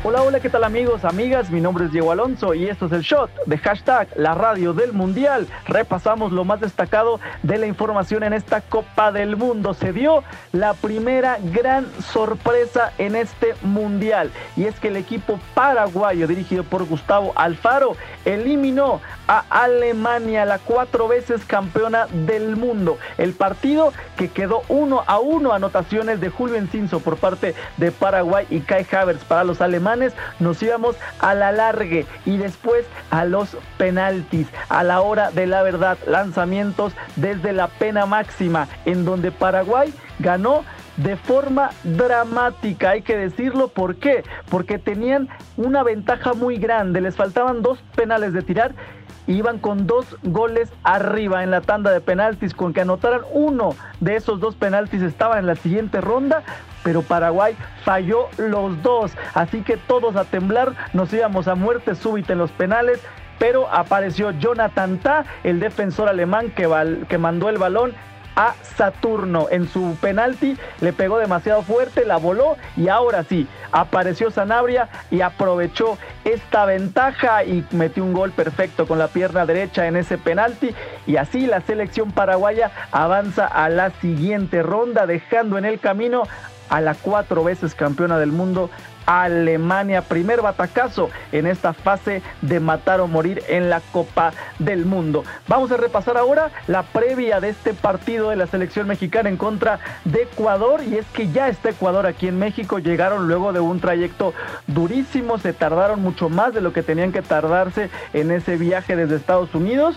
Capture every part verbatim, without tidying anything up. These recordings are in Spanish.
Hola, hola, ¿qué tal amigos, amigas? Mi nombre es Diego Alonso y esto es el Shot de hashtag La Radio del Mundial. Repasamos lo más destacado de la información en esta Copa del Mundo. Se dio la primera gran sorpresa en este Mundial y es que el equipo paraguayo dirigido por Gustavo Alfaro eliminó a Alemania, la cuatro veces campeona del mundo. El partido que quedó uno a uno, anotaciones de Julio Enciso por parte de Paraguay y Kai Havertz para los alemanes. Nos íbamos a la largue y después a los penaltis, a la hora de la verdad, lanzamientos desde la pena máxima, en donde Paraguay ganó de forma dramática, hay que decirlo. ¿Por qué? Porque tenían una ventaja muy grande, les faltaban dos penales de tirar, iban con dos goles arriba en la tanda de penaltis. Con que anotaran uno de esos dos penaltis estaban en la siguiente ronda, pero Paraguay falló los dos, así que todos a temblar, nos íbamos a muerte súbita en los penales, pero apareció Jonathan Tah, el defensor alemán que, val- que mandó el balón a Saturno en su penalti, le pegó demasiado fuerte, la voló y ahora sí, apareció Sanabria y aprovechó esta ventaja y metió un gol perfecto con la pierna derecha en ese penalti, y así la selección paraguaya avanza a la siguiente ronda, dejando en el camino a la cuatro veces campeona del mundo Alemania. Primer batacazo en esta fase de matar o morir en la Copa del Mundo. Vamos a repasar ahora la previa de este partido de la selección mexicana en contra de Ecuador, y es que ya está Ecuador aquí en México. Llegaron luego de un trayecto durísimo, se tardaron mucho más de lo que tenían que tardarse en ese viaje desde Estados Unidos.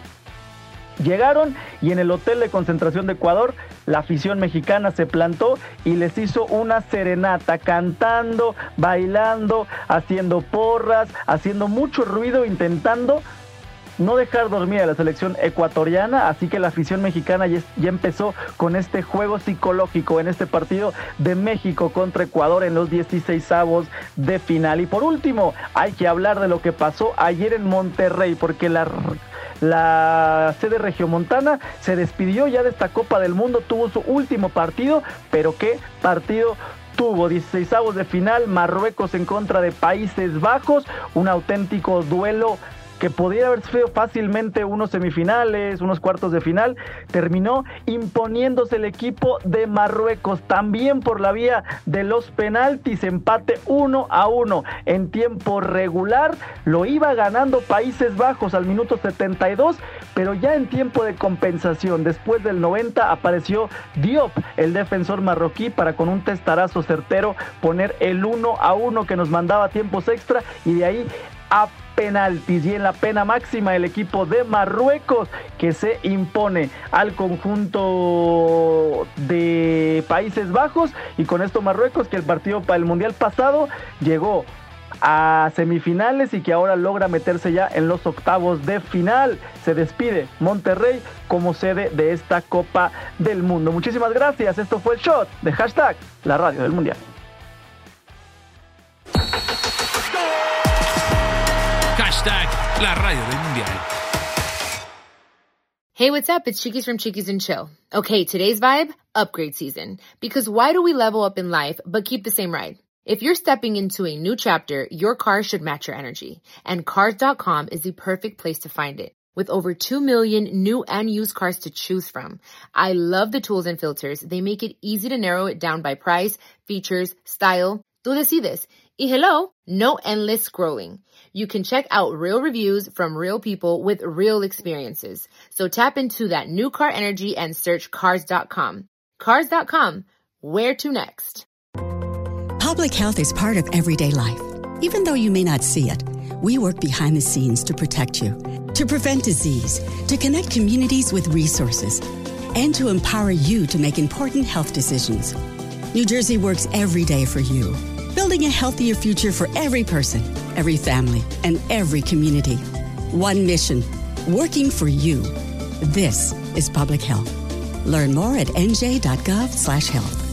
Llegaron y en el hotel de concentración de Ecuador la afición mexicana se plantó y les hizo una serenata, cantando, bailando, haciendo porras, haciendo mucho ruido, intentando no dejar dormir a la selección ecuatoriana. Así que la afición mexicana ya, ya empezó con este juego psicológico en este partido de México contra Ecuador en los dieciseisavos de final. Y por último, hay que hablar de lo que pasó ayer en Monterrey, porque la... La sede regiomontana se despidió ya de esta Copa del Mundo, tuvo su último partido, pero ¿qué partido tuvo? dieciseisavos de final, Marruecos en contra de Países Bajos, un auténtico duelo que podría haber sido fácilmente unos semifinales, unos cuartos de final. Terminó imponiéndose el equipo de Marruecos, también por la vía de los penaltis, empate uno a uno. En tiempo regular lo iba ganando Países Bajos al minuto setenta y dos, pero ya en tiempo de compensación, después del noventa, apareció Diop, el defensor marroquí, para con un testarazo certero poner el uno a uno que nos mandaba a tiempos extra, y de ahí a penaltis, y en la pena máxima el equipo de Marruecos que se impone al conjunto de Países Bajos, y con esto Marruecos, que el partido para el Mundial pasado llegó a semifinales y que ahora logra meterse ya en los octavos de final. Se despide Monterrey como sede de esta Copa del Mundo. Muchísimas gracias, esto fue el Shot de hashtag La Radio del Mundial. Hashtag La Radio del Mundial. Hey, what's up? It's Chiquis from Chiquis and Chill. Okay, today's vibe, upgrade season. Because why do we level up in life but keep the same ride? If you're stepping into a new chapter, your car should match your energy. And Cars dot com is the perfect place to find it. With over two million new and used cars to choose from. I love the tools and filters. They make it easy to narrow it down by price, features, style. Tú decides. Y hello, no endless scrolling. You can check out real reviews from real people with real experiences. So tap into that new car energy and search Cars dot com. Cars dot com. Where to next? Public health is part of everyday life. Even though you may not see it, we work behind the scenes to protect you, to prevent disease, to connect communities with resources, and to empower you to make important health decisions. New Jersey works every day for you, building a healthier future for every person, every family, and every community. One mission, working for you. This is public health. Learn more at n j dot gov slash health.